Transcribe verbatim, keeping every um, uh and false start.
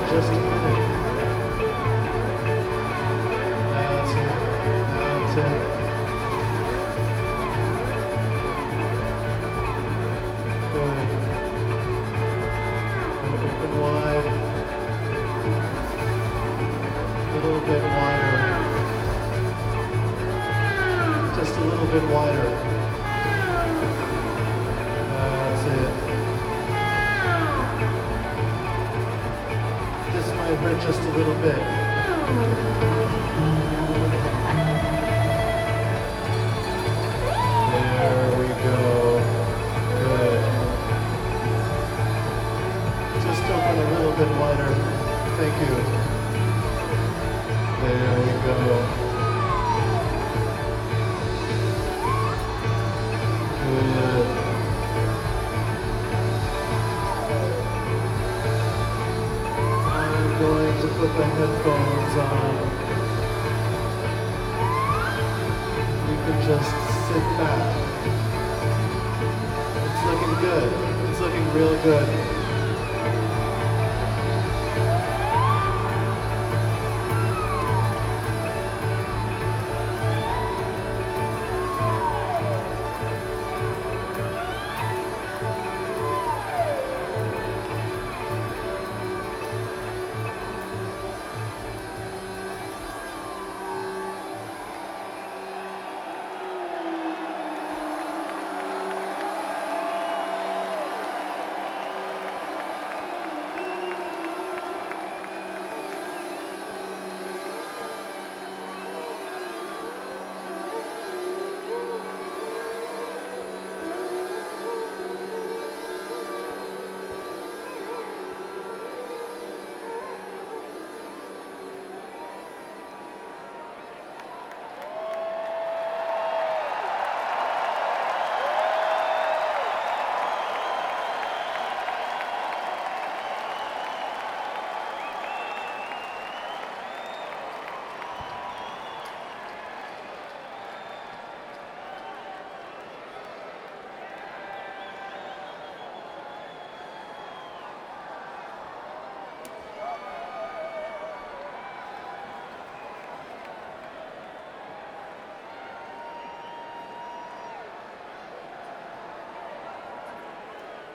just a minute. That's it. That's it. Good. Open wide. A little bit wider. Just a little bit wider. That's it. This might hurt just a little bit. There we go. Good. Just open a little bit wider. Thank you. There we go. Good. I'm going to put the headphones on. You can just sit back. It's looking good. It's looking real good.